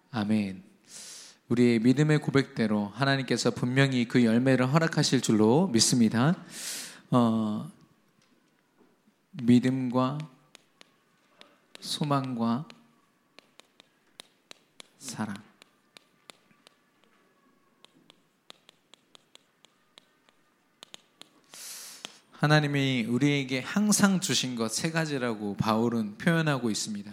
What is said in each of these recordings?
아멘. 우리의 믿음의 고백대로 하나님께서 분명히 그 열매를 허락하실 줄로 믿습니다. 믿음과 소망과 사랑. 하나님이 우리에게 항상 주신 것 세 가지라고 바울은 표현하고 있습니다.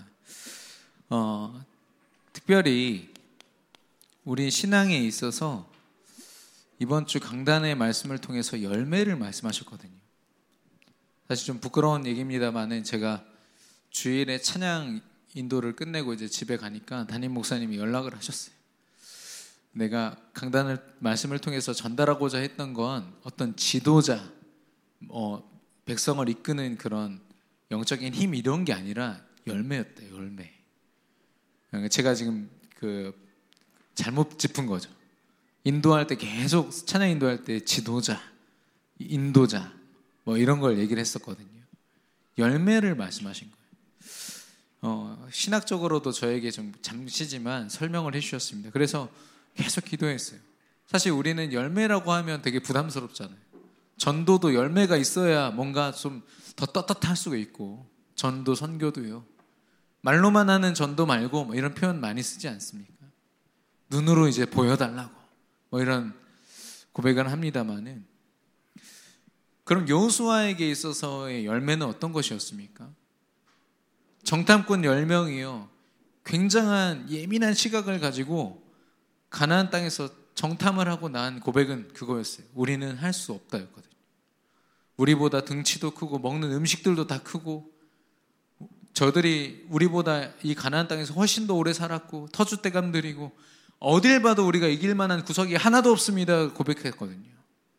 특별히 우리 신앙에 있어서 이번 주 강단의 말씀을 통해서 열매를 말씀하셨거든요. 사실 좀 부끄러운 얘기입니다만은 제가 주일에 찬양 인도를 끝내고 이제 집에 가니까 담임 목사님이 연락을 하셨어요. 내가 강단을 말씀을 통해서 전달하고자 했던 건 어떤 지도자, 백성을 이끄는 그런 영적인 힘 이런 게 아니라 열매였대요. 열매. 제가 지금 잘못 짚은 거죠. 인도할 때 계속 찬양 인도할 때 지도자, 인도자 이런 걸 얘기를 했었거든요. 열매를 말씀하신 거예요. 신학적으로도 저에게 좀 잠시지만 설명을 해주셨습니다. 그래서 계속 기도했어요. 사실 우리는 열매라고 하면 되게 부담스럽잖아요. 전도도 열매가 있어야 뭔가 좀 더 떳떳할 수가 있고, 전도 선교도요. 말로만 하는 전도 말고 이런 표현 많이 쓰지 않습니까? 눈으로 이제 보여달라고 이런 고백을 합니다만은, 그럼 여호수아에게 있어서의 열매는 어떤 것이었습니까? 정탐꾼 10명이요 굉장한 예민한 시각을 가지고 가나안 땅에서 정탐을 하고 난 고백은 그거였어요. 우리는 할 수 없다였거든요. 우리보다 등치도 크고 먹는 음식들도 다 크고, 저들이 우리보다 이 가나안 땅에서 훨씬 더 오래 살았고 터줏대감들이고 어딜 봐도 우리가 이길 만한 구석이 하나도 없습니다 고백했거든요.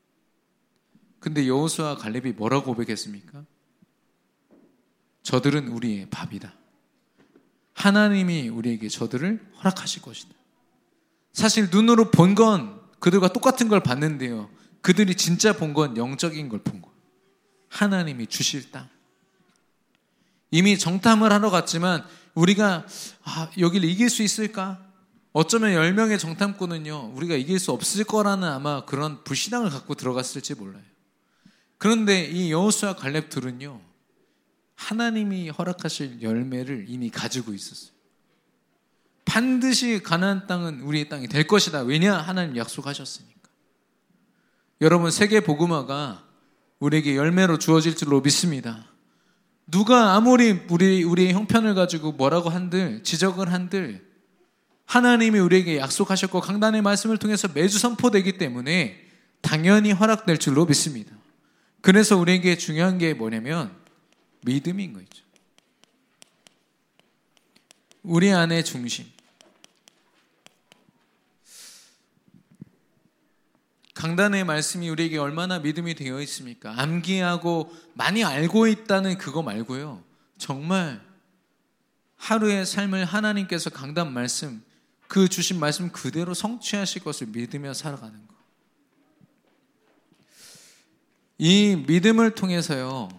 근데 여호수아 갈렙이 뭐라고 고백했습니까? 저들은 우리의 밥이다. 하나님이 우리에게 저들을 허락하실 것이다. 사실 눈으로 본 건 그들과 똑같은 걸 봤는데요, 그들이 진짜 본 건 영적인 걸 본 거예요. 하나님이 주실 땅. 이미 정탐을 하러 갔지만 우리가 여기를 이길 수 있을까? 어쩌면 10명의 정탐꾼은요 우리가 이길 수 없을 거라는 아마 그런 불신앙을 갖고 들어갔을지 몰라요. 그런데 이 여호수아 갈렙들은요 하나님이 허락하실 열매를 이미 가지고 있었어요. 반드시 가나안 땅은 우리의 땅이 될 것이다. 왜냐? 하나님 약속하셨으니까. 여러분, 세계 복음화가 우리에게 열매로 주어질 줄로 믿습니다. 누가 아무리 우리의 형편을 가지고 뭐라고 한들, 지적을 한들, 하나님이 우리에게 약속하셨고 강단의 말씀을 통해서 매주 선포되기 때문에 당연히 허락될 줄로 믿습니다. 그래서 우리에게 중요한 게 뭐냐면 믿음인 거죠. 우리 안의 중심. 강단의 말씀이 우리에게 얼마나 믿음이 되어 있습니까? 암기하고 많이 알고 있다는 그거 말고요, 정말 하루의 삶을 하나님께서 강단 말씀, 그 주신 말씀 그대로 성취하실 것을 믿으며 살아가는 것. 이 믿음을 통해서요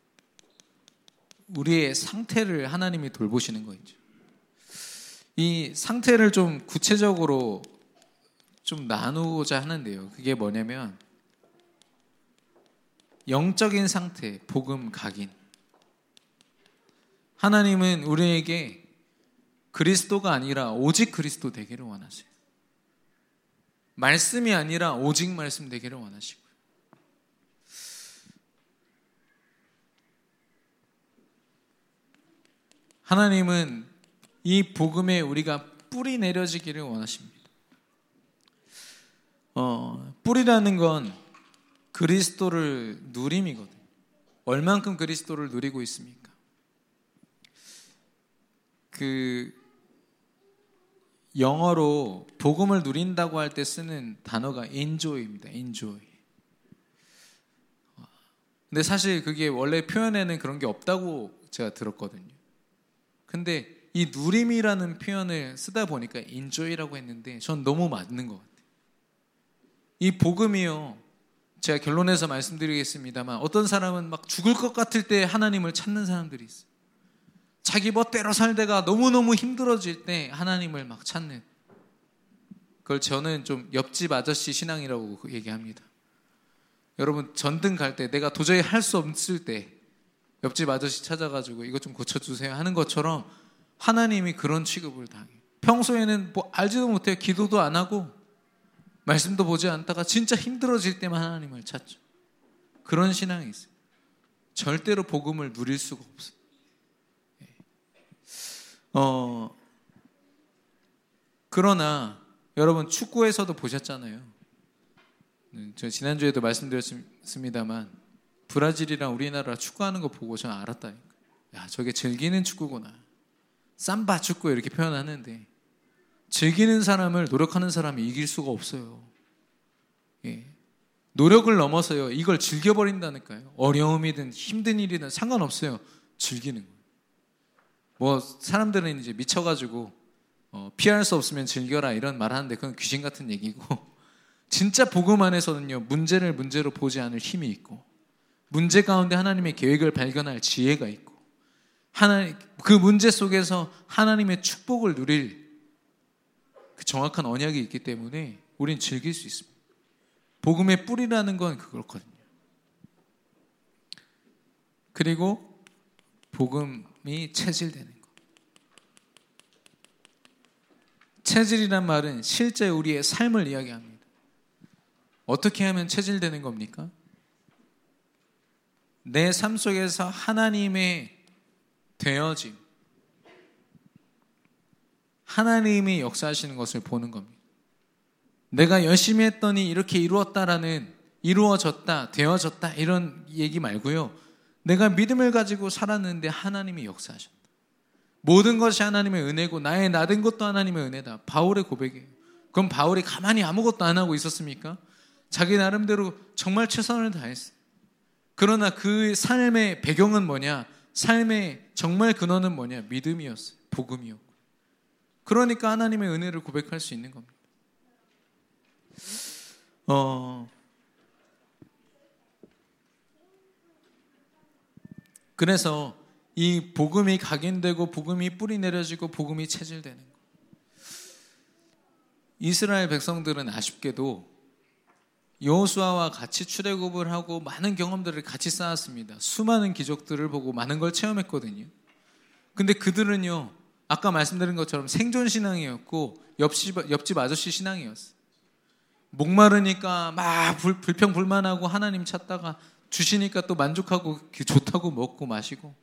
우리의 상태를 하나님이 돌보시는 거죠. 이 상태를 좀 구체적으로 좀 나누고자 하는데요, 그게 뭐냐면 영적인 상태, 복음 각인. 하나님은 우리에게 그리스도가 아니라 오직 그리스도 되기를 원하세요. 말씀이 아니라 오직 말씀 되기를 원하시고요. 하나님은 이 복음에 우리가 뿌리 내려지기를 원하십니다. 뿌리라는 건 그리스도를 누림이거든요. 얼만큼 그리스도를 누리고 있습니까? 영어로 복음을 누린다고 할 때 쓰는 단어가 enjoy입니다. enjoy. 근데 사실 그게 원래 표현에는 그런 게 없다고 제가 들었거든요. 근데 이 누림이라는 표현을 쓰다 보니까 enjoy라고 했는데 전 너무 맞는 것 같아요. 이 복음이요, 제가 결론에서 말씀드리겠습니다만, 어떤 사람은 막 죽을 것 같을 때 하나님을 찾는 사람들이 있어요. 자기 멋대로 살다가 너무너무 힘들어질 때 하나님을 막 찾는, 그걸 저는 좀 옆집 아저씨 신앙이라고 얘기합니다. 여러분, 전등 갈 때 내가 도저히 할 수 없을 때 옆집 아저씨 찾아가지고 이것 좀 고쳐주세요 하는 것처럼 하나님이 그런 취급을 당해요. 평소에는 뭐 알지도 못해요. 기도도 안 하고 말씀도 보지 않다가 진짜 힘들어질 때만 하나님을 찾죠. 그런 신앙이 있어요. 절대로 복음을 누릴 수가 없어요. 그러나 여러분, 축구에서도 보셨잖아요. 저 지난주에도 말씀드렸습니다만 브라질이랑 우리나라 축구하는 거 보고 저는 알았다니까. 야, 저게 즐기는 축구구나. 삼바 축구 이렇게 표현하는데 즐기는 사람을 노력하는 사람이 이길 수가 없어요. 예. 노력을 넘어서요, 이걸 즐겨버린다니까요. 어려움이든 힘든 일이든 상관없어요. 즐기는 거예요. 뭐 사람들은 이제 미쳐가지고 피할 수 없으면 즐겨라 이런 말 하는데 그건 귀신 같은 얘기고, 진짜 복음 안에서는요, 문제를 문제로 보지 않을 힘이 있고 문제 가운데 하나님의 계획을 발견할 지혜가 있고 그 문제 속에서 하나님의 축복을 누릴 그 정확한 언약이 있기 때문에 우린 즐길 수 있습니다. 복음의 뿌리라는 건 그렇거든요. 그리고 복음이 체질되는 것. 체질이란 말은 실제 우리의 삶을 이야기합니다. 어떻게 하면 체질되는 겁니까? 내 삶 속에서 하나님의 되어짐, 하나님이 역사하시는 것을 보는 겁니다. 내가 열심히 했더니 이렇게 이루어졌다, 되어졌다 이런 얘기 말고요. 내가 믿음을 가지고 살았는데 하나님이 역사하셨다. 모든 것이 하나님의 은혜고 나의 나된 것도 하나님의 은혜다. 바울의 고백이에요. 그럼 바울이 가만히 아무것도 안 하고 있었습니까? 자기 나름대로 정말 최선을 다했어요. 그러나 그 삶의 배경은 뭐냐? 삶의 정말 근원은 뭐냐? 믿음이었어요. 복음이었고. 그러니까 하나님의 은혜를 고백할 수 있는 겁니다. 그래서 이 복음이 각인되고 복음이 뿌리 내려지고 복음이 체질되는 것. 이스라엘 백성들은 아쉽게도 여호수아와 같이 출애굽을 하고 많은 경험들을 같이 쌓았습니다. 수많은 기적들을 보고 많은 걸 체험했거든요. 근데 그들은요, 아까 말씀드린 것처럼 생존 신앙이었고 옆집 아저씨 신앙이었어요. 목마르니까 막 불평불만하고 하나님 찾다가 주시니까 또 만족하고 좋다고 먹고 마시고.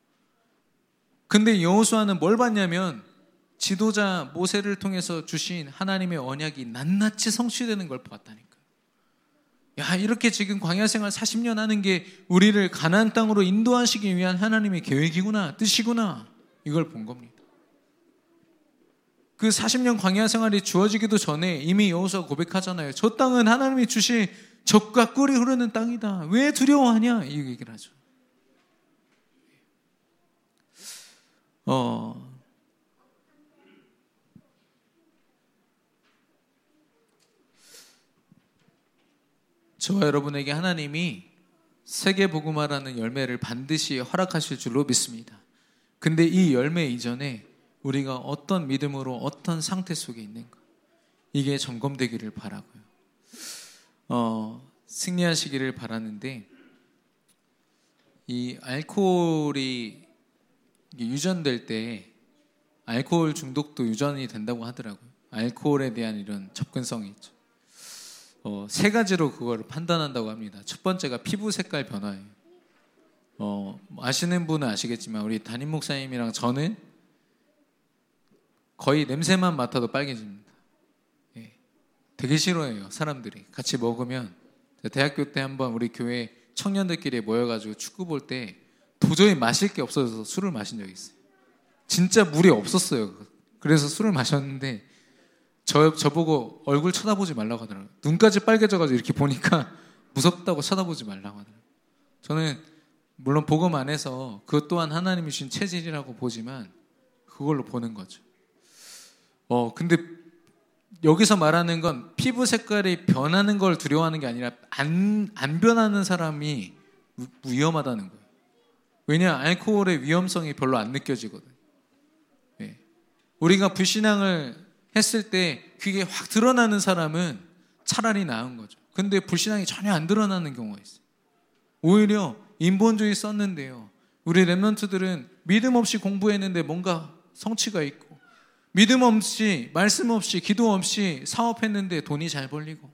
근데 여호수아는 뭘 봤냐면 지도자 모세를 통해서 주신 하나님의 언약이 낱낱이 성취되는 걸 봤다니까. 야, 이렇게 지금 광야 생활 40년 하는 게 우리를 가나안 땅으로 인도하시기 위한 하나님의 계획이구나, 뜻이구나, 이걸 본 겁니다. 그 40년 광야 생활이 주어지기도 전에 이미 여호수아가 고백하잖아요. 저 땅은 하나님이 주신 젖과 꿀이 흐르는 땅이다. 왜 두려워하냐? 이 얘기를 하죠. 저와 여러분에게 하나님이 세계복음화라는 열매를 반드시 허락하실 줄로 믿습니다. 근데 이 열매 이전에 우리가 어떤 믿음으로 어떤 상태 속에 있는가, 이게 점검되기를 바라고요. 승리하시기를 바라는데, 이 알코올이 유전될 때 알코올 중독도 유전이 된다고 하더라고요. 알코올에 대한 이런 접근성이 있죠. 세 가지로 그걸 판단한다고 합니다. 첫 번째가 피부 색깔 변화예요. 아시는 분은 아시겠지만 우리 담임 목사님이랑 저는 거의 냄새만 맡아도 빨개집니다. 예. 되게 싫어해요, 사람들이. 같이 먹으면. 대학교 때 한번 우리 교회 청년들끼리 모여가지고 축구 볼 때 도저히 마실 게 없어서 술을 마신 적이 있어요. 진짜 물이 없었어요. 그래서 술을 마셨는데 저보고 얼굴 쳐다보지 말라고 하더라고요. 눈까지 빨개져가지고 이렇게 보니까 무섭다고 쳐다보지 말라고 하더라고요. 저는 물론 복음 안에서 그것 또한 하나님이 주신 체질이라고 보지만 그걸로 보는 거죠. 근데 여기서 말하는 건 피부 색깔이 변하는 걸 두려워하는 게 아니라 안 변하는 사람이 위험하다는 거예요. 왜냐? 알코올의 위험성이 별로 안 느껴지거든요. 네. 우리가 불신앙을 했을 때 그게 확 드러나는 사람은 차라리 나은 거죠. 근데 불신앙이 전혀 안 드러나는 경우가 있어요. 오히려 인본주의 썼는데요, 우리 랩런트들은 믿음 없이 공부했는데 뭔가 성취가 있고, 믿음 없이, 말씀 없이, 기도 없이 사업했는데 돈이 잘 벌리고,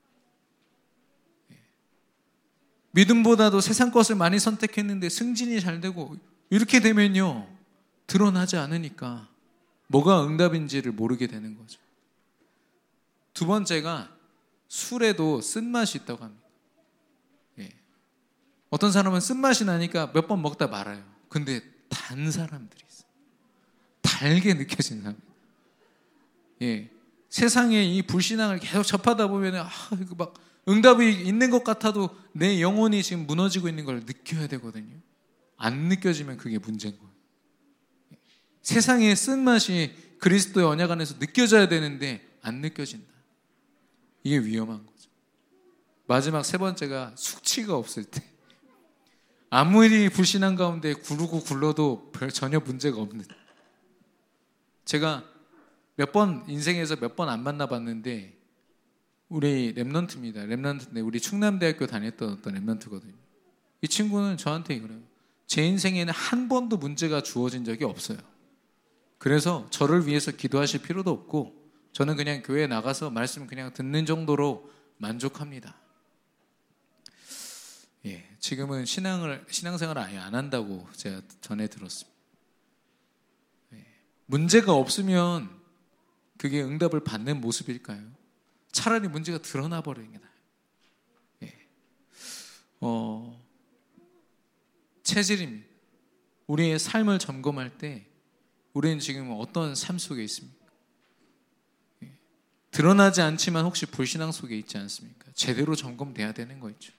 믿음보다도 세상 것을 많이 선택했는데 승진이 잘 되고, 이렇게 되면요, 드러나지 않으니까 뭐가 응답인지를 모르게 되는 거죠. 두 번째가 술에도 쓴맛이 있다고 합니다. 어떤 사람은 쓴맛이 나니까 몇 번 먹다 말아요. 근데 단 사람들이 있어요. 달게 느껴진 사람. 세상에 이 불신앙을 계속 접하다 보면 이거 막 응답이 있는 것 같아도 내 영혼이 지금 무너지고 있는 걸 느껴야 되거든요. 안 느껴지면 그게 문제인 거예요. 세상의 쓴맛이 그리스도의 언약 안에서 느껴져야 되는데 안 느껴진다. 이게 위험한 거죠. 마지막 세 번째가 숙취가 없을 때, 아무리 불신앙 가운데 구르고 굴러도 전혀 문제가 없는. 제가 인생에서 몇 번 안 만나봤는데, 우리 랩런트입니다. 랩런트인데 우리 충남대학교 다녔던 어떤 랩런트거든요. 이 친구는 저한테 그래요. 제 인생에는 한 번도 문제가 주어진 적이 없어요. 그래서 저를 위해서 기도하실 필요도 없고, 저는 그냥 교회에 나가서 말씀 그냥 듣는 정도로 만족합니다. 지금은 신앙생활을 아예 안 한다고 제가 전에 들었습니다. 문제가 없으면 그게 응답을 받는 모습일까요? 차라리 문제가 드러나 버리는 게 나아요. 체질입니다. 우리의 삶을 점검할 때 우리는 지금 어떤 삶 속에 있습니까? 드러나지 않지만 혹시 불신앙 속에 있지 않습니까? 제대로 점검돼야 되는 거 있죠.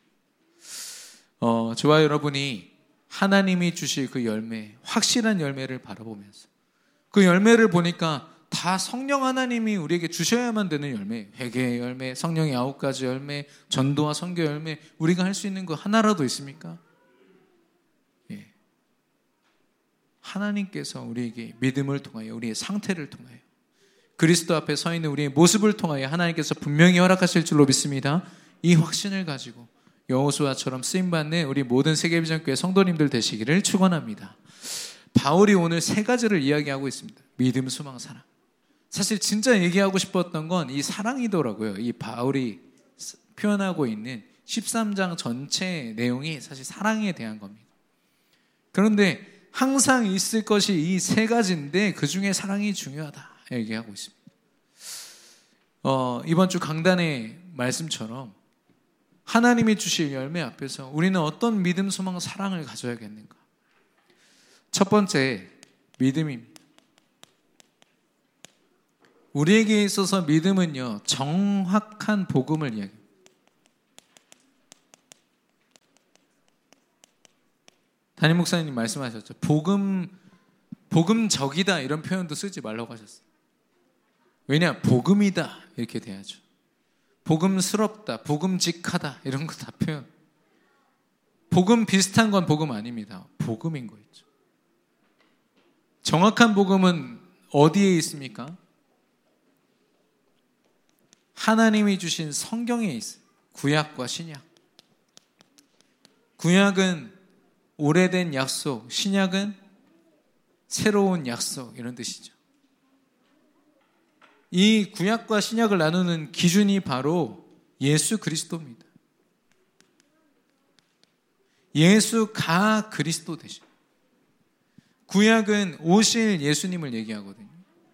저와 여러분이 하나님이 주실 그 열매, 확실한 열매를 바라보면서 그 열매를 보니까 다 성령 하나님이 우리에게 주셔야만 되는 열매, 회개의 열매, 성령의 9가지 열매, 전도와 선교 열매, 우리가 할 수 있는 거 하나라도 있습니까? 하나님께서 우리에게 믿음을 통하여, 우리의 상태를 통하여, 그리스도 앞에 서 있는 우리의 모습을 통하여 하나님께서 분명히 허락하실 줄로 믿습니다. 이 확신을 가지고 여호수아처럼 쓰임받는 우리 모든 세계비전교회 성도님들 되시기를 축원합니다. 바울이 오늘 세 가지를 이야기하고 있습니다. 믿음, 소망, 사랑. 사실 진짜 얘기하고 싶었던 건 이 사랑이더라고요. 이 바울이 표현하고 있는 13장 전체 내용이 사실 사랑에 대한 겁니다. 그런데 항상 있을 것이 이 세 가지인데 그 중에 사랑이 중요하다 얘기하고 있습니다. 이번 주 강단의 말씀처럼 하나님이 주실 열매 앞에서 우리는 어떤 믿음, 소망, 사랑을 가져야겠는가? 첫 번째, 믿음입니다. 우리에게 있어서 믿음은요, 정확한 복음을 이야기합니다. 담임 목사님 말씀하셨죠. 복음적이다 이런 표현도 쓰지 말라고 하셨어요. 왜냐? 복음이다 이렇게 돼야죠. 복음스럽다, 복음직하다 이런 거 다 표현. 복음 비슷한 건 복음 아닙니다. 복음인 거 있죠. 정확한 복음은 어디에 있습니까? 하나님이 주신 성경에 있어요. 구약과 신약. 구약은 오래된 약속, 신약은 새로운 약속 이런 뜻이죠. 이 구약과 신약을 나누는 기준이 바로 예수 그리스도입니다. 예수가 그리스도 되십니다. 구약은 오실 예수님을 얘기하거든요.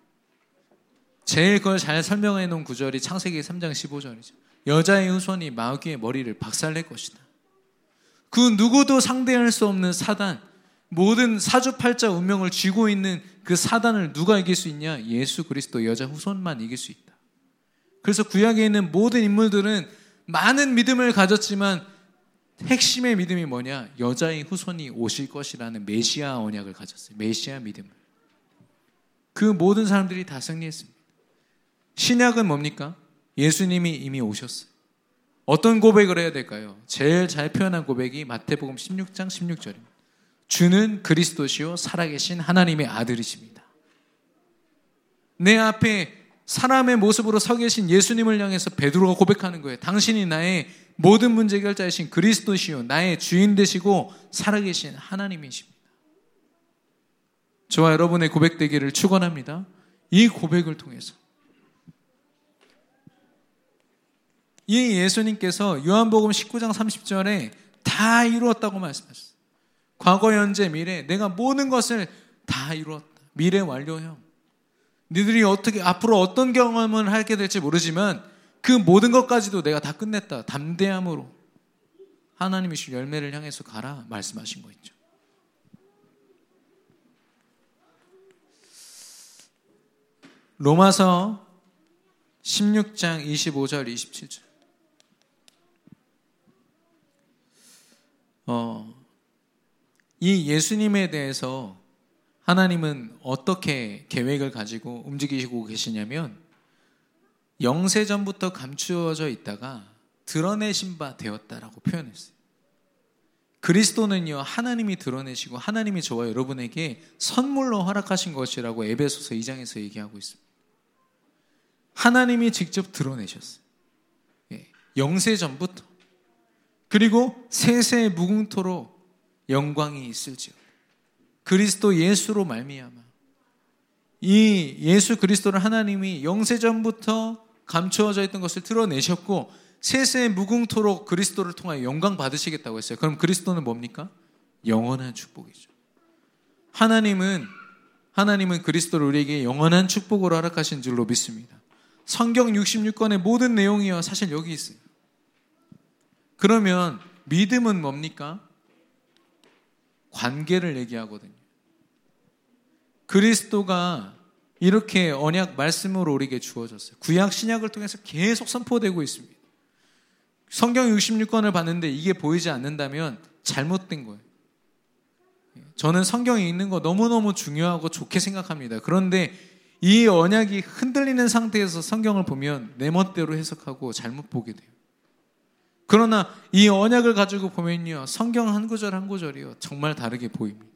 제일 그걸 잘 설명해 놓은 구절이 창세기 3장 15절이죠. 여자의 후손이 마귀의 머리를 박살낼 것이다. 그 누구도 상대할 수 없는 사단, 모든 사주팔자 운명을 쥐고 있는 그 사단을 누가 이길 수 있냐? 예수 그리스도 여자 후손만 이길 수 있다. 그래서 구약에 있는 모든 인물들은 많은 믿음을 가졌지만 핵심의 믿음이 뭐냐? 여자의 후손이 오실 것이라는 메시아 언약을 가졌어요. 메시아 믿음을. 그 모든 사람들이 다 승리했습니다. 신약은 뭡니까? 예수님이 이미 오셨어요. 어떤 고백을 해야 될까요? 제일 잘 표현한 고백이 마태복음 16장 16절입니다. 주는 그리스도시요 살아계신 하나님의 아들이십니다. 내 앞에 사람의 모습으로 서 계신 예수님을 향해서 베드로가 고백하는 거예요. 당신이 나의 모든 문제 해결자이신 그리스도시요 나의 주인 되시고 살아계신 하나님이십니다. 저와 여러분의 고백되기를 축원합니다. 이 고백을 통해서 이 예수님께서 요한복음 19장 30절에 다 이루었다고 말씀하셨어요. 과거, 현재, 미래 내가 모든 것을 다 이루었다. 미래 완료형. 너희들이 어떻게 앞으로 어떤 경험을 하게 될지 모르지만 그 모든 것까지도 내가 다 끝냈다. 담대함으로 하나님이 주신 열매를 향해서 가라 말씀하신 거 있죠. 로마서 16장 25절 27절 이 예수님에 대해서 하나님은 어떻게 계획을 가지고 움직이시고 계시냐면 영세전부터 감추어져 있다가 드러내신 바 되었다라고 표현했어요. 그리스도는요 하나님이 드러내시고 하나님이 저와 여러분에게 선물로 허락하신 것이라고 에베소서 2장에서 얘기하고 있습니다. 하나님이 직접 드러내셨어요. 영세전부터. 그리고 세세 무궁토록 영광이 있을지어다. 그리스도 예수로 말미암아 이 예수 그리스도를 하나님이 영세전부터 감추어져 있던 것을 드러내셨고 세세 무궁토록 그리스도를 통하여 영광 받으시겠다고 했어요. 그럼 그리스도는 뭡니까? 영원한 축복이죠. 하나님은 그리스도를 우리에게 영원한 축복으로 허락하신 줄로 믿습니다. 성경 66권의 모든 내용이요 사실 여기 있어요. 그러면 믿음은 뭡니까? 관계를 얘기하거든요. 그리스도가 이렇게 언약 말씀으로 우리에게 주어졌어요. 구약 신약을 통해서 계속 선포되고 있습니다. 성경 66권을 봤는데 이게 보이지 않는다면 잘못된 거예요. 저는 성경에 있는 거 너무너무 중요하고 좋게 생각합니다. 그런데 이 언약이 흔들리는 상태에서 성경을 보면 내 멋대로 해석하고 잘못 보게 돼요. 그러나 이 언약을 가지고 보면요 성경 한 구절 한 구절이요 정말 다르게 보입니다.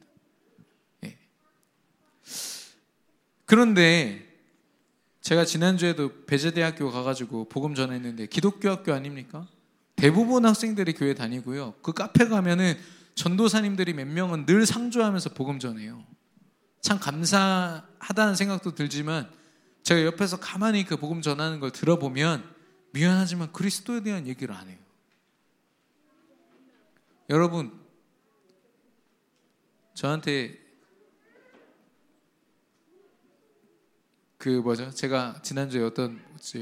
그런데 제가 지난주에도 배재대학교 가가지고 복음 전했는데 기독교 학교 아닙니까? 대부분 학생들이 교회 다니고요. 그 카페 가면은 전도사님들이 몇 명은 늘 상주하면서 복음 전해요. 참 감사하다는 생각도 들지만 제가 옆에서 가만히 그 복음 전하는 걸 들어보면 미안하지만 그리스도에 대한 얘기를 안 해요. 여러분 저한테 제가 지난주에 어떤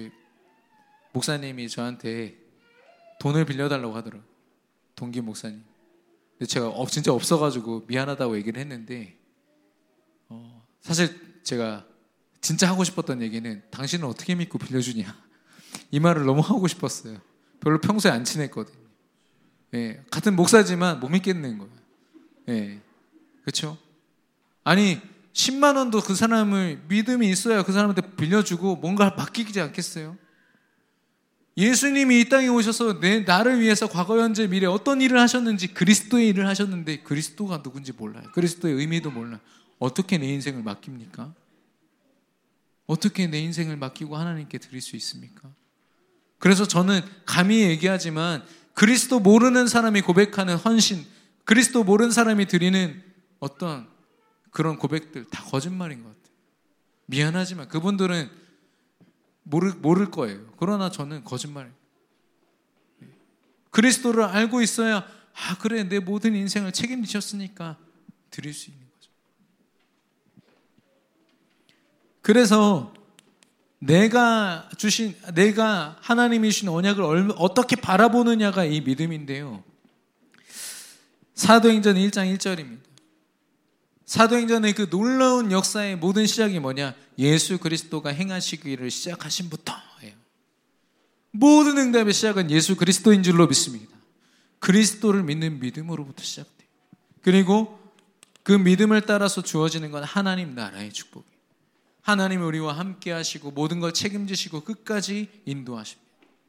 목사님이 저한테 돈을 빌려달라고 하더라고요. 동기 목사님. 근데 제가 진짜 없어가지고 미안하다고 얘기를 했는데 사실 제가 진짜 하고 싶었던 얘기는 당신은 어떻게 믿고 빌려주냐 이 말을 너무 하고 싶었어요. 별로 평소에 안 친했거든요. 같은 목사지만 못 믿겠는 거예요. 그렇죠? 아니 10만 원도 그 사람을 믿음이 있어야 그 사람한테 빌려주고 뭔가 맡기지 않겠어요? 예수님이 이 땅에 오셔서 나를 위해서 과거, 현재, 미래 어떤 일을 하셨는지 그리스도의 일을 하셨는데 그리스도가 누군지 몰라요. 그리스도의 의미도 몰라요. 어떻게 내 인생을 맡깁니까? 어떻게 내 인생을 맡기고 하나님께 드릴 수 있습니까? 그래서 저는 감히 얘기하지만 그리스도 모르는 사람이 고백하는 헌신, 그리스도 모르는 사람이 드리는 어떤 그런 고백들 다 거짓말인 것 같아요. 미안하지만 그분들은 모를 거예요. 그러나 저는 거짓말이에요. 그리스도를 알고 있어야 그래 내 모든 인생을 책임지셨으니까 드릴 수 있는 거죠. 그래서 내가 하나님이 주신 언약을 어떻게 바라보느냐가 이 믿음인데요. 사도행전 1장 1절입니다. 사도행전의 그 놀라운 역사의 모든 시작이 뭐냐? 예수 그리스도가 행하시기를 시작하신부터예요. 모든 응답의 시작은 예수 그리스도인 줄로 믿습니다. 그리스도를 믿는 믿음으로부터 시작돼요. 그리고 그 믿음을 따라서 주어지는 건 하나님 나라의 축복이에요. 하나님이 우리와 함께 하시고 모든 걸 책임지시고 끝까지 인도하십니다.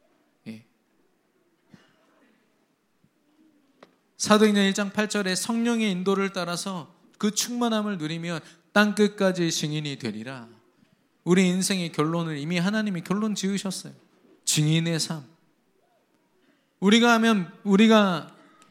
사도행전 1장 8절에 성령의 인도를 따라서 그 충만함을 누리면 땅끝까지 증인이 되리라. 우리 인생의 결론을 이미 하나님이 결론 지으셨어요. 증인의 삶. 우리가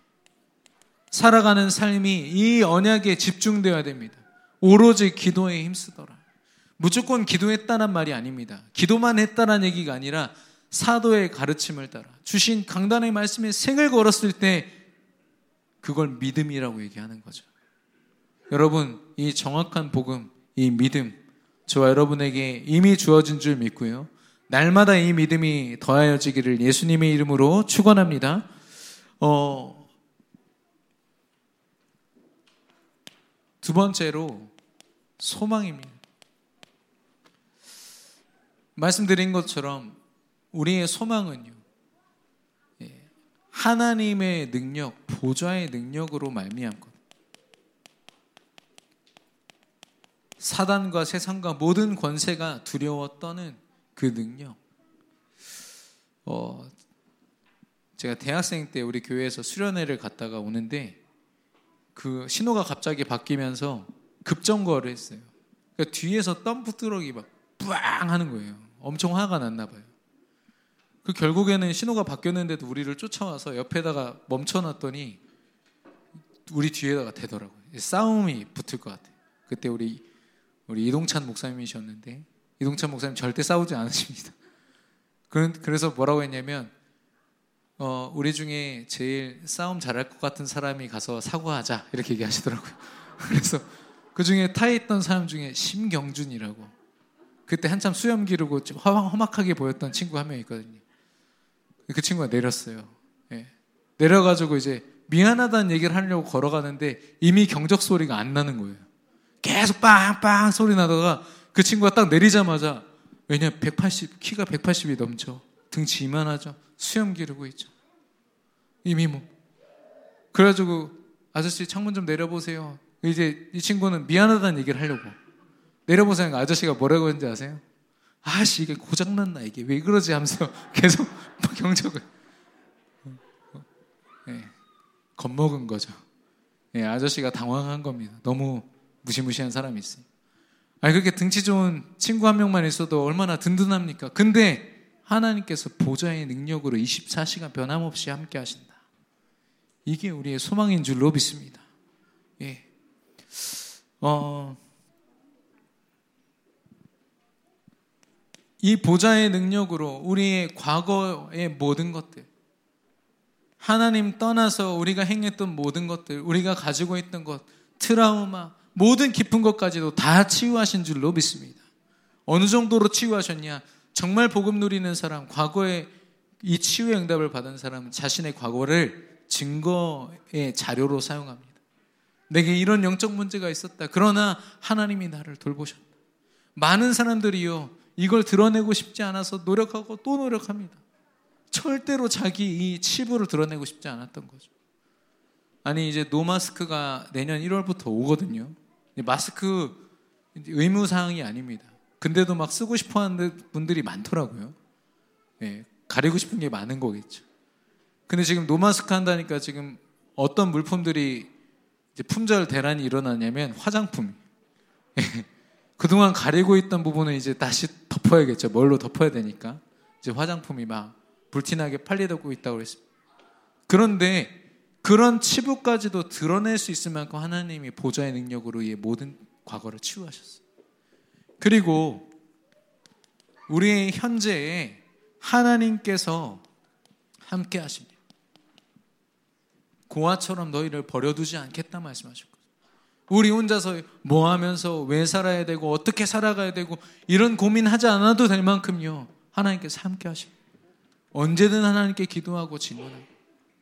살아가는 삶이 이 언약에 집중되어야 됩니다. 오로지 기도에 힘쓰더라. 무조건 기도했다는 말이 아닙니다. 기도만 했다는 얘기가 아니라 사도의 가르침을 따라 주신 강단의 말씀에 생을 걸었을 때 그걸 믿음이라고 얘기하는 거죠. 여러분, 이 정확한 복음, 이 믿음, 저와 여러분에게 이미 주어진 줄 믿고요. 날마다 이 믿음이 더하여지기를 예수님의 이름으로 축원합니다. 두 번째로 소망입니다. 말씀드린 것처럼 우리의 소망은요, 하나님의 능력, 보좌의 능력으로 말미암은 것. 사단과 세상과 모든 권세가 두려워 떠는 그 능력. 제가 대학생 때 우리 교회에서 수련회를 갔다가 오는데 그 신호가 갑자기 바뀌면서 급정거를 했어요. 그러니까 뒤에서 덤프 트럭이 막 뿌앙 하는 거예요. 엄청 화가 났나 봐요. 그 결국에는 신호가 바뀌었는데도 우리를 쫓아와서 옆에다가 멈춰놨더니 우리 뒤에다가 대더라고요. 싸움이 붙을 것 같아요. 그때 우리 이동찬 목사님이셨는데, 이동찬 목사님 절대 싸우지 않으십니다. 그래서 뭐라고 했냐면 우리 중에 제일 싸움 잘할 것 같은 사람이 가서 사과하자 이렇게 얘기하시더라고요. 그래서 그 중에 타에 있던 사람 중에 심경준이라고, 그때 한참 수염 기르고 좀 험악하게 보였던 친구 한 명 있거든요. 그 친구가 내렸어요. 내려가지고 이제 미안하다는 얘기를 하려고 걸어가는데 이미 경적 소리가 안 나는 거예요. 계속 빵빵 소리 나다가 그 친구가 딱 내리자마자, 왜냐 키가 180이 넘죠. 등치 이만하죠. 수염 기르고 있죠. 이미 그래가지고 아저씨 창문 좀 내려보세요. 이제 이 친구는 미안하다는 얘기를 하려고 내려보세요. 아저씨가 뭐라고 했는지 아세요? 아씨 이게 고장났나 이게 왜 그러지 하면서 계속 경적을 겁먹은 거죠. 아저씨가 당황한 겁니다. 너무 무시무시한 사람이 있어요. 그렇게 등치 좋은 친구 한 명만 있어도 얼마나 든든합니까? 근데 하나님께서 보좌의 능력으로 24시간 변함없이 함께 하신다. 이게 우리의 소망인 줄로 믿습니다. 이 보좌의 능력으로 우리의 과거의 모든 것들, 하나님 떠나서 우리가 행했던 모든 것들, 우리가 가지고 있던 것, 트라우마, 모든 깊은 것까지도 다 치유하신 줄로 믿습니다. 어느 정도로 치유하셨냐? 정말 복음 누리는 사람, 과거에 이 치유의 응답을 받은 사람은 자신의 과거를 증거의 자료로 사용합니다. 내게 이런 영적 문제가 있었다. 그러나 하나님이 나를 돌보셨다. 많은 사람들이요, 이걸 드러내고 싶지 않아서 노력하고 또 노력합니다. 절대로 자기 이 치부를 드러내고 싶지 않았던 거죠. 아니 이제 노마스크가 내년 1월부터 오거든요. 마스크 의무사항이 아닙니다. 근데도 막 쓰고 싶어하는 분들이 많더라고요. 가리고 싶은 게 많은 거겠죠. 근데 지금 노마스크 한다니까 지금 어떤 물품들이 이제 품절 대란이 일어나냐면 화장품. 그동안 가리고 있던 부분은 이제 다시 덮어야겠죠. 뭘로 덮어야 되니까. 이제 화장품이 막 불티나게 팔리고 있다고 그랬습니다. 그런데 그런 치부까지도 드러낼 수 있을 만큼 하나님이 보좌의 능력으로 이 모든 과거를 치유하셨어요. 그리고 우리의 현재에 하나님께서 함께 하십니다. 고아처럼 너희를 버려두지 않겠다 말씀하셨거든요. 우리 혼자서 뭐 하면서 왜 살아야 되고 어떻게 살아가야 되고 이런 고민하지 않아도 될 만큼요, 하나님께서 함께 하십니다. 언제든 하나님께 기도하고 질문하고.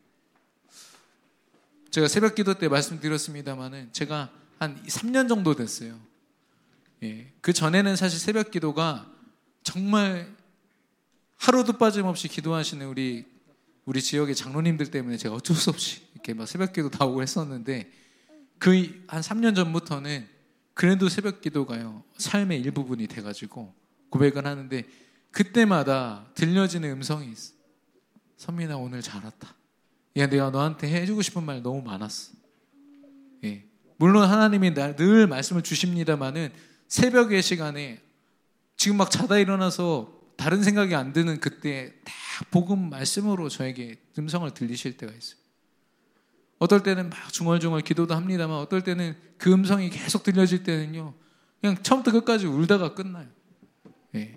제가 새벽 기도 때 말씀드렸습니다마는 제가 한 3년 정도 됐어요. 그 전에는 사실 새벽 기도가 정말 하루도 빠짐없이 기도하시는 우리 지역의 장로님들 때문에 제가 어쩔 수 없이 이렇게 막 새벽 기도 다 오고 했었는데, 그 한 3년 전부터는 그래도 새벽 기도가요, 삶의 일부분이 돼가지고 고백을 하는데, 그때마다 들려지는 음성이 있어. 선민아 오늘 잘 왔다. 야, 내가 너한테 해주고 싶은 말 너무 많았어. 물론 하나님이 늘 말씀을 주십니다마는 새벽의 시간에 지금 막 자다 일어나서 다른 생각이 안 드는 그때 딱 복음 말씀으로 저에게 음성을 들리실 때가 있어요. 어떨 때는 막 중얼중얼 기도도 합니다만 어떨 때는 그 음성이 계속 들려질 때는요, 그냥 처음부터 끝까지 울다가 끝나요. 예.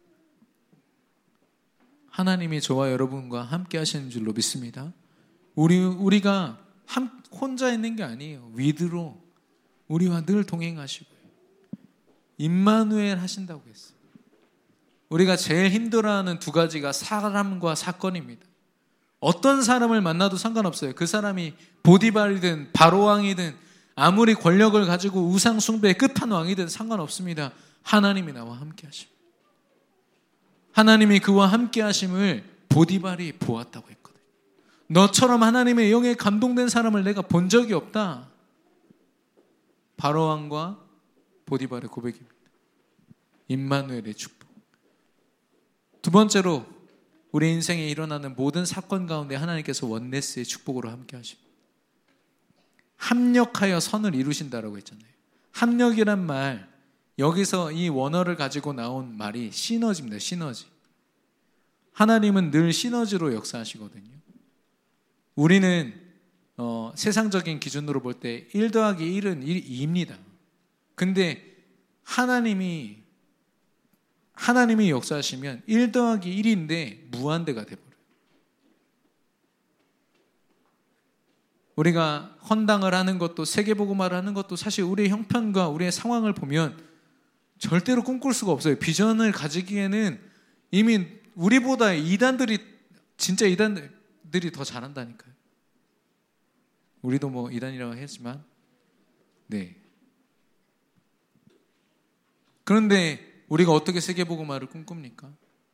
하나님이 저와 여러분과 함께 하시는 줄로 믿습니다. 우리가 혼자 있는 게 아니에요. 위드로 우리와 늘 동행하시고요. 임마누엘 하신다고 했어요. 우리가 제일 힘들어하는 두 가지가 사람과 사건입니다. 어떤 사람을 만나도 상관없어요. 그 사람이 보디발이든 바로왕이든 아무리 권력을 가지고 우상 숭배의 끝판왕이든 상관없습니다. 하나님이 나와 함께 하십니다. 하나님이 그와 함께 하심을 보디발이 보았다고 했거든요. 너처럼 하나님의 영에 감동된 사람을 내가 본 적이 없다. 바로왕과 보디발의 고백입니다. 임마누엘의 축복. 두 번째로 우리 인생에 일어나는 모든 사건 가운데 하나님께서 원네스의 축복으로 함께 하십니다. 합력하여 선을 이루신다라고 했잖아요. 합력이란 말, 여기서 이 원어를 가지고 나온 말이 시너지입니다. 시너지. 하나님은 늘 시너지로 역사하시거든요. 우리는 세상적인 기준으로 볼 때 1 더하기 1은 2입니다. 근데 하나님이 역사하시면 1 더하기 1인데 무한대가 돼버려요. 우리가 헌당을 하는 것도 세계복음화를 하는 것도 사실 우리의 형편과 우리의 상황을 보면 절대로 꿈꿀 수가 없어요. 비전을 가지기에는 이미 우리보다 진짜 이단들이 더 잘한다니까요. 우리도 뭐 이단이라고 했지만 네. 그런데 우리가 어떻게 세계복음화를 꿈꿉니까?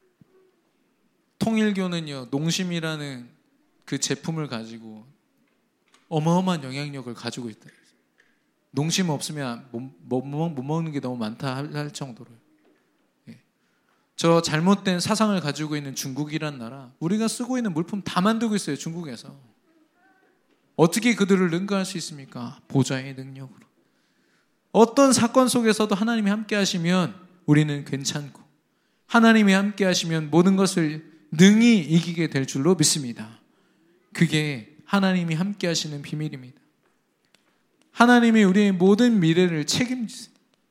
통일교는요, 농심이라는 그 제품을 가지고 어마어마한 영향력을 가지고 있다. 농심 없으면 못 먹는 게 너무 많다 할 정도로요. 예. 저 잘못된 사상을 가지고 있는 중국이란 나라, 우리가 쓰고 있는 물품 다 만들고 있어요. 중국에서. 어떻게 그들을 능가할 수 있습니까? 보좌의 능력으로. 어떤 사건 속에서도 하나님이 함께 하시면 우리는 괜찮고, 하나님이 함께 하시면 모든 것을 능히 이기게 될 줄로 믿습니다. 그게 하나님이 함께 하시는 비밀입니다. 하나님이 우리의 모든 미래를 책임지세요.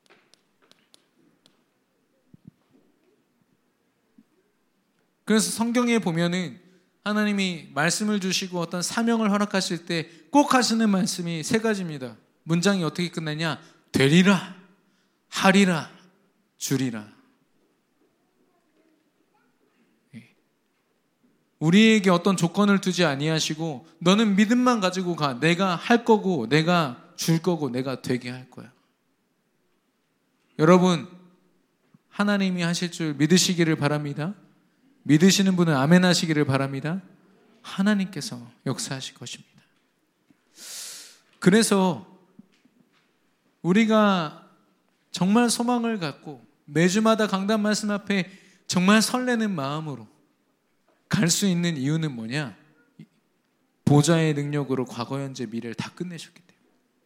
그래서 성경에 보면은 하나님이 말씀을 주시고 어떤 사명을 허락하실 때 꼭 하시는 말씀이 3가지입니다. 문장이 어떻게 끝나냐? 되리라, 하리라, 주리라. 우리에게 어떤 조건을 두지 아니하시고 너는 믿음만 가지고 가. 내가 할 거고 내가 줄 거고 내가 되게 할 거야. 여러분, 하나님이 하실 줄 믿으시기를 바랍니다. 믿으시는 분은 아멘 하시기를 바랍니다. 하나님께서 역사하실 것입니다. 그래서 우리가 정말 소망을 갖고 매주마다 강단 말씀 앞에 정말 설레는 마음으로 갈 수 있는 이유는 뭐냐? 보좌의 능력으로 과거, 현재, 미래를 다 끝내셨기 때문에.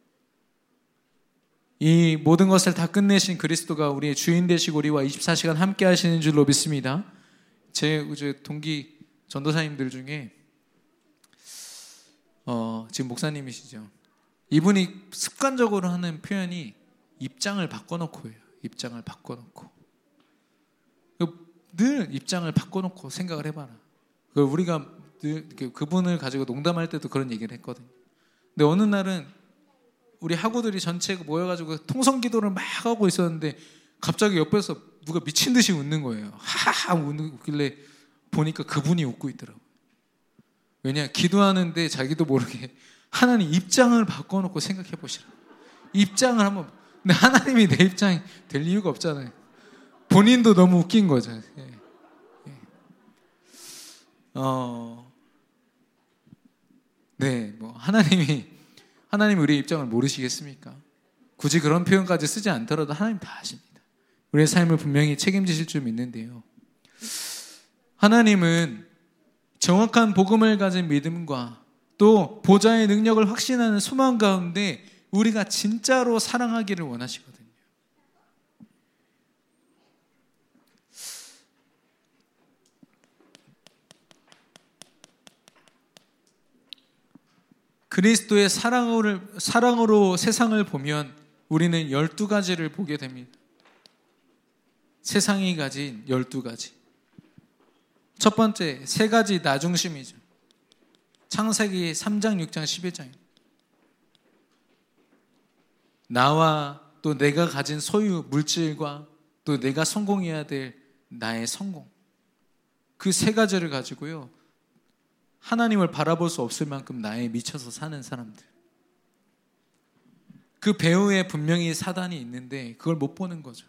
이 모든 것을 다 끝내신 그리스도가 우리의 주인 되시고 우리와 24시간 함께 하시는 줄로 믿습니다. 제 동기 전도사님들 중에 지금 목사님이시죠. 이분이 습관적으로 하는 표현이 입장을 바꿔놓고예요. 입장을 바꿔놓고. 늘 입장을 바꿔놓고 생각을 해봐라. 우리가 늘 그분을 가지고 농담할 때도 그런 얘기를 했거든요. 근데 어느 날은 우리 학우들이 전체가 모여가지고 통성기도를 막 하고 있었는데 갑자기 옆에서 누가 미친 듯이 웃는 거예요. 하하 웃길래 보니까 그분이 웃고 있더라고요. 왜냐? 기도하는데 자기도 모르게 하나님 입장을 바꿔놓고 생각해 보시라. 입장을 한번. 근데 하나님이 내 입장이 될 이유가 없잖아요. 본인도 너무 웃긴 거죠. 예. 네, 뭐 하나님이 우리의 입장을 모르시겠습니까? 굳이 그런 표현까지 쓰지 않더라도 하나님 다 아십니다. 우리의 삶을 분명히 책임지실 줄 믿는데요. 하나님은 정확한 복음을 가진 믿음과 또 보좌의 능력을 확신하는 소망 가운데 우리가 진짜로 사랑하기를 원하시거든요. 그리스도의 사랑으로 세상을 보면 우리는 12가지를 보게 됩니다. 세상이 가진 12가지. 첫 번째, 3가지 나 중심이죠. 창세기 3장, 6장, 11장입니다. 나와 또 내가 가진 소유, 물질과 또 내가 성공해야 될 나의 성공. 그 3가지를 가지고요, 하나님을 바라볼 수 없을 만큼 나에 미쳐서 사는 사람들. 그 배후에 분명히 사단이 있는데 그걸 못 보는 거죠.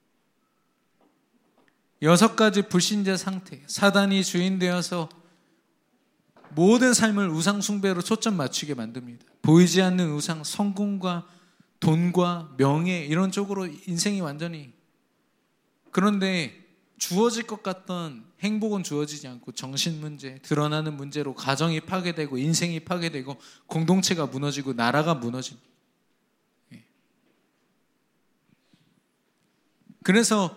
6가지 불신자 상태, 사단이 주인 되어서 모든 삶을 우상 숭배로 초점 맞추게 만듭니다. 보이지 않는 우상, 성공과 돈과 명예 이런 쪽으로 인생이 완전히. 그런데 주어질 것 같던 행복은 주어지지 않고 정신 문제, 드러나는 문제로 가정이 파괴되고 인생이 파괴되고 공동체가 무너지고 나라가 무너집니다. 그래서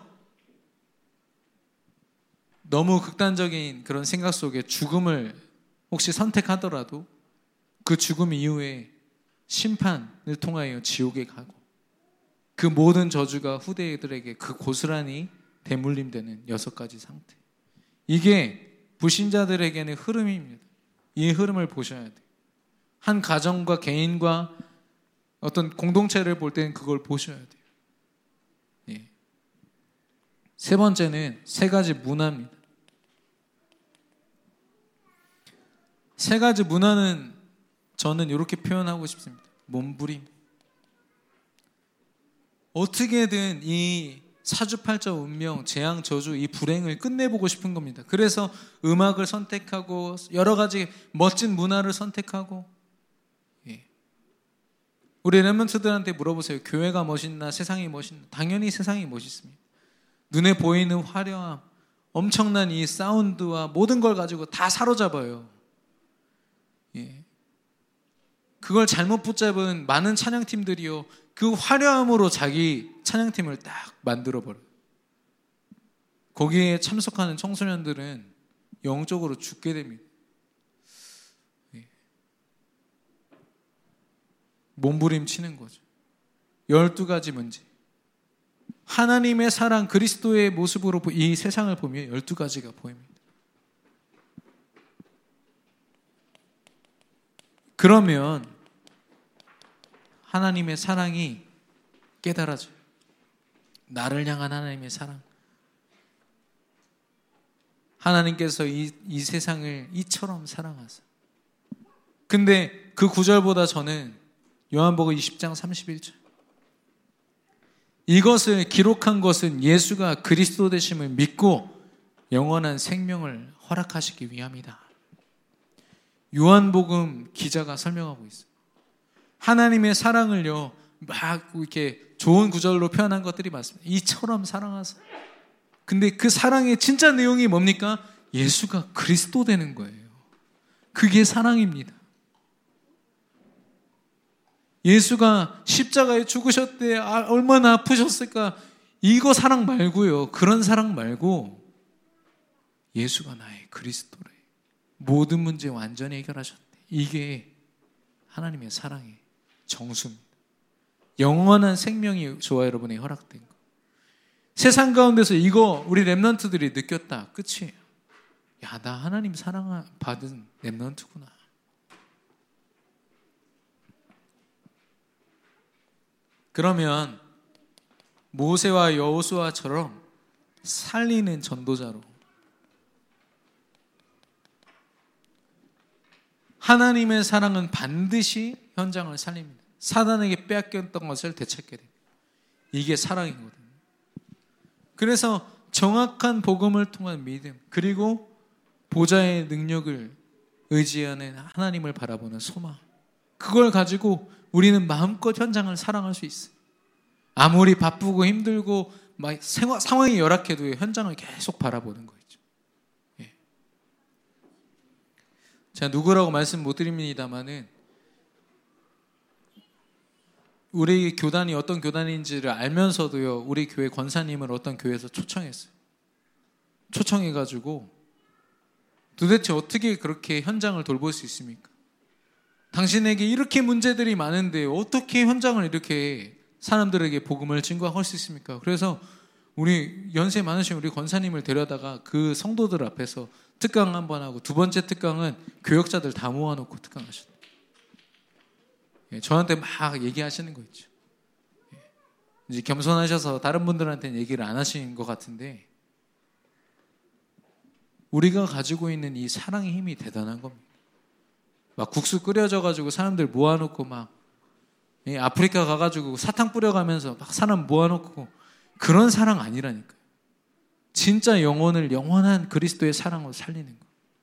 너무 극단적인 그런 생각 속에 죽음을 혹시 선택하더라도 그 죽음 이후에 심판을 통하여 지옥에 가고 그 모든 저주가 후대들에게 그 고스란히 대물림되는 6가지 상태. 이게 불신자들에게는 흐름입니다. 이 흐름을 보셔야 돼요. 한 가정과 개인과 어떤 공동체를 볼 때는 그걸 보셔야 돼요. 예. 3번째는 3가지 문화입니다. 3가지 문화는 저는 이렇게 표현하고 싶습니다. 몸부림. 어떻게든 이 사주팔자 운명, 재앙, 저주, 이 불행을 끝내보고 싶은 겁니다. 그래서 음악을 선택하고 여러 가지 멋진 문화를 선택하고. 예. 우리 렘넌트들한테 물어보세요. 교회가 멋있나 세상이 멋있나? 당연히 세상이 멋있습니다. 눈에 보이는 화려함, 엄청난 이 사운드와 모든 걸 가지고 다 사로잡아요. 예. 그걸 잘못 붙잡은 많은 찬양팀들이요, 그 화려함으로 자기 찬양팀을 딱 만들어버려요. 거기에 참석하는 청소년들은 영적으로 죽게 됩니다. 예. 몸부림치는 거죠. 12가지 문제. 하나님의 사랑, 그리스도의 모습으로 이 세상을 보면 12가지가 보입니다. 그러면 하나님의 사랑이 깨달아져요. 나를 향한 하나님의 사랑. 하나님께서 이 세상을 이처럼 사랑하세요. 근데 그 구절보다 저는 요한복음 20장 31절. 이것을 기록한 것은 예수가 그리스도 되심을 믿고 영원한 생명을 허락하시기 위함이다. 요한복음 기자가 설명하고 있어요. 하나님의 사랑을요, 막 이렇게 좋은 구절로 표현한 것들이 많습니다. 이처럼 사랑하사. 근데 그 사랑의 진짜 내용이 뭡니까? 예수가 그리스도 되는 거예요. 그게 사랑입니다. 예수가 십자가에 죽으셨대. 얼마나 아프셨을까? 이거 사랑 말고요. 그런 사랑 말고 예수가 나의 그리스도래. 모든 문제 완전히 해결하셨대. 이게 하나님의 사랑의 정수입니다. 영원한 생명이 저와 여러분이 허락된 거. 세상 가운데서 이거 우리 렘넌트들이 느꼈다. 끝이에요. 야, 나 하나님 사랑 받은 렘넌트구나. 그러면 모세와 여호수아처럼 살리는 전도자로 하나님의 사랑은 반드시 현장을 살립니다. 사단에게 빼앗겼던 것을 되찾게 됩니다. 이게 사랑이거든요. 그래서 정확한 복음을 통한 믿음, 그리고 보좌의 능력을 의지하는 하나님을 바라보는 소망, 그걸 가지고 우리는 마음껏 현장을 사랑할 수 있어요. 아무리 바쁘고 힘들고 막 상황이 열악해도 현장을 계속 바라보는 거 있죠. 예. 제가 누구라고 말씀 못 드립니다만은 우리 교단이 어떤 교단인지를 알면서도요, 우리 교회 권사님을 어떤 교회에서 초청했어요. 초청해가지고 도대체 어떻게 그렇게 현장을 돌볼 수 있습니까? 당신에게 이렇게 문제들이 많은데 어떻게 현장을 이렇게 사람들에게 복음을 증거할 수 있습니까? 그래서 우리 연세 많으신 우리 권사님을 데려다가 그 성도들 앞에서 특강 한번 하고, 두 번째 특강은 교역자들 다 모아놓고 특강하셨어요. 저한테 막 얘기하시는 거 있죠. 이제 겸손하셔서 다른 분들한테는 얘기를 안 하신 것 같은데, 우리가 가지고 있는 이 사랑의 힘이 대단한 겁니다. 막 국수 끓여져가지고 사람들 모아놓고 막 아프리카 가가지고 사탕 뿌려가면서 막 사람 모아놓고 그런 사랑 아니라니까요. 진짜 영혼을 영원한 그리스도의 사랑으로 살리는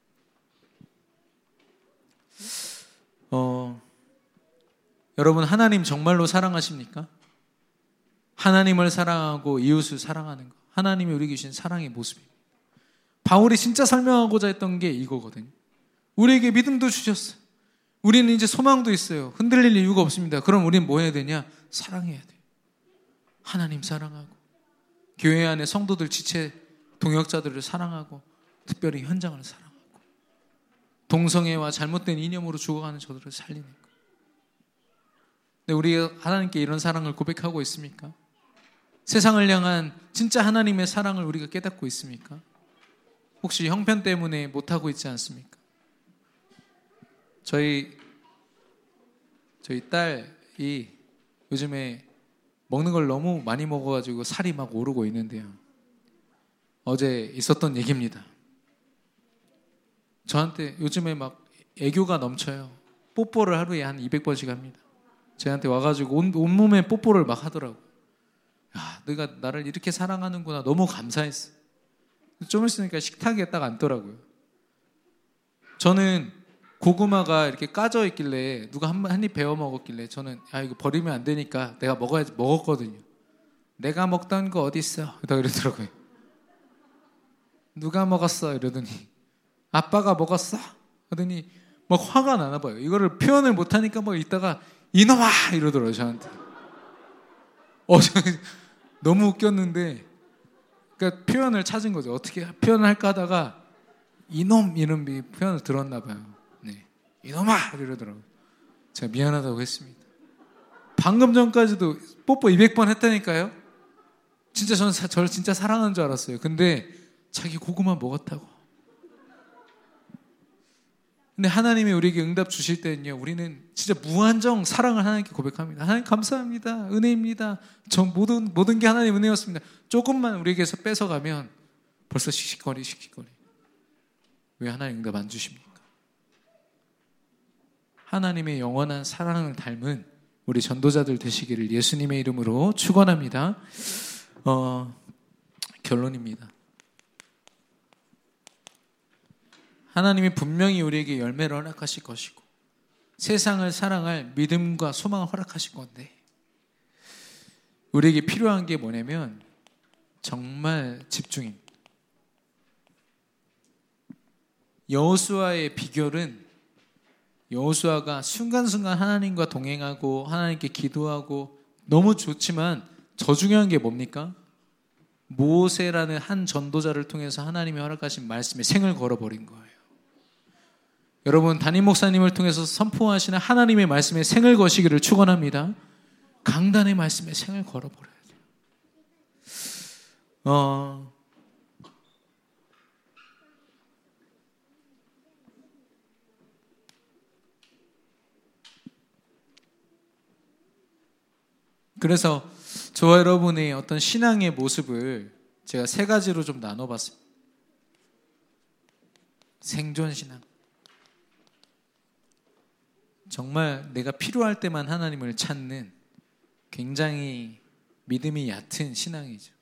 거. 여러분, 하나님 정말로 사랑하십니까? 하나님을 사랑하고 이웃을 사랑하는 거, 하나님이 우리에게 주신 사랑의 모습입니다. 바울이 진짜 설명하고자 했던 게 이거거든요. 우리에게 믿음도 주셨어요. 우리는 이제 소망도 있어요. 흔들릴 이유가 없습니다. 그럼 우리는 뭐 해야 되냐? 사랑해야 돼요. 하나님 사랑하고, 교회 안에 성도들, 지체 동역자들을 사랑하고, 특별히 현장을 사랑하고, 동성애와 잘못된 이념으로 죽어가는 저들을 살리는 거. 근데 우리가 하나님께 이런 사랑을 고백하고 있습니까? 세상을 향한 진짜 하나님의 사랑을 우리가 깨닫고 있습니까? 혹시 형편 때문에 못하고 있지 않습니까? 저희 딸이 요즘에 먹는 걸 너무 많이 먹어가지고 살이 막 오르고 있는데요. 어제 있었던 얘기입니다. 저한테 요즘에 막 애교가 넘쳐요. 뽀뽀를 하루에 한 200번씩 합니다. 저한테 와가지고 온몸에 뽀뽀를 막 하더라고. 야, 너가 나를 이렇게 사랑하는구나. 너무 감사했어. 좀 있으니까 식탁에 딱 앉더라고요. 저는 고구마가 이렇게 까져 있길래 누가 한 입 베어 먹었길래 저는 이거 버리면 안 되니까 내가 먹어야지 먹었거든요. 내가 먹던 거 어디 있어? 이러더라고요. 누가 먹었어? 이러더니 아빠가 먹었어? 그러더니 막 화가 나나 봐요. 이거를 표현을 못하니까 막 이따가 이놈아! 이러더라고요, 저한테. 너무 웃겼는데, 그러니까 표현을 찾은 거죠. 어떻게 표현을 할까 하다가 이놈 이런 표현을 들었나 봐요. 네. 이놈아! 이러더라고요. 제가 미안하다고 했습니다. 방금 전까지도 뽀뽀 200번 했다니까요. 진짜 저는 저를 진짜 사랑하는 줄 알았어요. 근데 자기 고구마 먹었다고. 근데 하나님이 우리에게 응답 주실 때는요, 우리는 진짜 무한정 사랑을 하나님께 고백합니다. 하나님 감사합니다. 은혜입니다. 저 모든 게 하나님 은혜였습니다. 조금만 우리에게서 뺏어가면 벌써 씩씩거리. 왜 하나님 응답 안 주십니까? 하나님의 영원한 사랑을 닮은 우리 전도자들 되시기를 예수님의 이름으로 축원합니다. 결론입니다. 하나님이 분명히 우리에게 열매를 허락하실 것이고 세상을 사랑할 믿음과 소망을 허락하실 건데, 우리에게 필요한 게 뭐냐면 정말 집중입니다. 여호수아의 비결은, 여호수아가 순간순간 하나님과 동행하고 하나님께 기도하고 너무 좋지만 더 중요한 게 뭡니까? 모세라는 한 전도자를 통해서 하나님이 허락하신 말씀에 생을 걸어버린 거예요. 여러분, 담임 목사님을 통해서 선포하시는 하나님의 말씀에 생을 거시기를 축원합니다. 강단의 말씀에 생을 걸어버려야 돼요. 그래서 저와 여러분의 어떤 신앙의 모습을 제가 세 가지로 좀 나눠봤습니다. 생존신앙. 정말 내가 필요할 때만 하나님을 찾는 굉장히 믿음이 얕은 신앙이죠.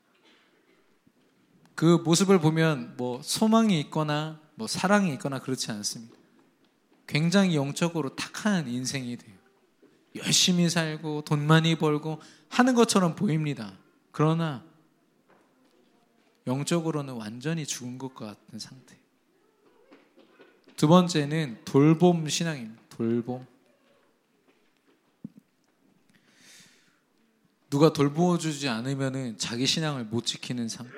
그 모습을 보면 뭐 소망이 있거나 뭐 사랑이 있거나 그렇지 않습니다. 굉장히 영적으로 탁한 인생이 돼요. 열심히 살고 돈 많이 벌고 하는 것처럼 보입니다. 그러나 영적으로는 완전히 죽은 것 같은 상태. 두 번째는 돌봄 신앙입니다. 돌봄. 누가 돌보아주지 않으면 자기 신앙을 못 지키는 상태.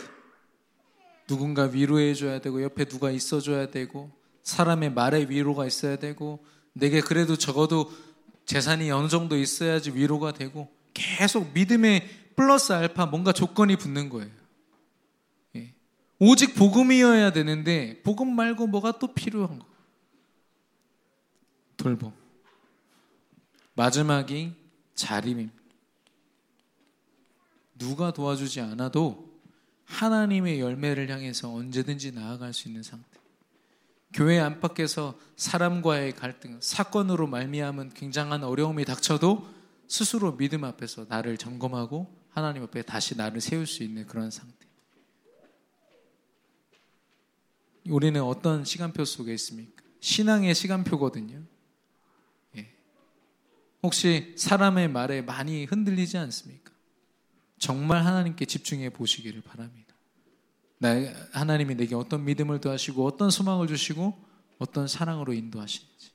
누군가 위로해줘야 되고 옆에 누가 있어줘야 되고 사람의 말에 위로가 있어야 되고 내게 그래도 적어도 재산이 어느 정도 있어야지 위로가 되고 계속 믿음의 플러스 알파 뭔가 조건이 붙는 거예요. 예. 오직 복음이어야 되는데 복음 말고 뭐가 또 필요한 거. 돌봄. 마지막이 자립입니다. 누가 도와주지 않아도 하나님의 열매를 향해서 언제든지 나아갈 수 있는 상태. 교회 안팎에서 사람과의 갈등, 사건으로 말미암은 굉장한 어려움이 닥쳐도 스스로 믿음 앞에서 나를 점검하고 하나님 앞에 다시 나를 세울 수 있는 그런 상태. 우리는 어떤 시간표 속에 있습니까? 신앙의 시간표거든요. 예. 혹시 사람의 말에 많이 흔들리지 않습니까? 정말 하나님께 집중해 보시기를 바랍니다. 하나님이 내게 어떤 믿음을 더하시고 어떤 소망을 주시고 어떤 사랑으로 인도하시는지.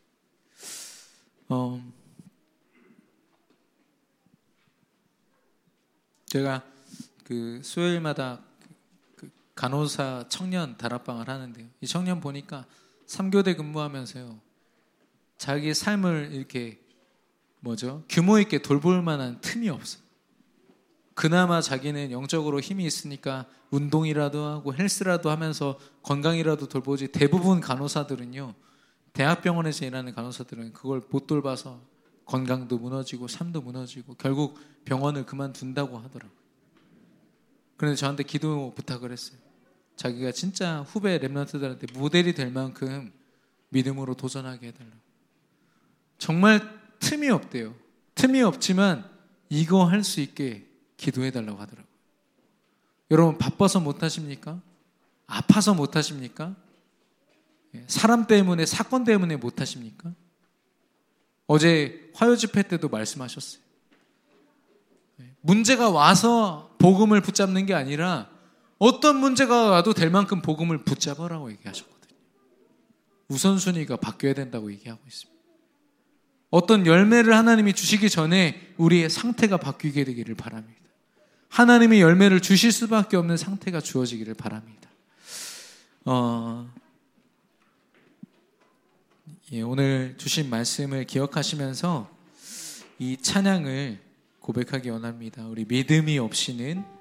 제가 그 수요일마다 그 간호사 청년 다락방을 하는데요. 이 청년 보니까 3교대 근무하면서요. 자기 삶을 이렇게 규모 있게 돌볼 만한 틈이 없어요. 그나마 자기는 영적으로 힘이 있으니까 운동이라도 하고 헬스라도 하면서 건강이라도 돌보지, 대부분 간호사들은요, 대학병원에서 일하는 간호사들은 그걸 못 돌봐서 건강도 무너지고 삶도 무너지고 결국 병원을 그만둔다고 하더라고요. 그런데 저한테 기도 부탁을 했어요. 자기가 진짜 후배 랩런트들한테 모델이 될 만큼 믿음으로 도전하게 해달라고. 정말 틈이 없대요. 틈이 없지만 이거 할 수 있게 기도해달라고 하더라고요. 여러분, 바빠서 못하십니까? 아파서 못하십니까? 사람 때문에, 사건 때문에 못하십니까? 어제 화요 집회 때도 말씀하셨어요. 문제가 와서 복음을 붙잡는 게 아니라 어떤 문제가 와도 될 만큼 복음을 붙잡으라고 얘기하셨거든요. 우선순위가 바뀌어야 된다고 얘기하고 있습니다. 어떤 열매를 하나님이 주시기 전에 우리의 상태가 바뀌게 되기를 바랍니다. 하나님의 열매를 주실 수밖에 없는 상태가 주어지기를 바랍니다. 오늘 주신 말씀을 기억하시면서 이 찬양을 고백하기 원합니다. 우리 믿음이 없이는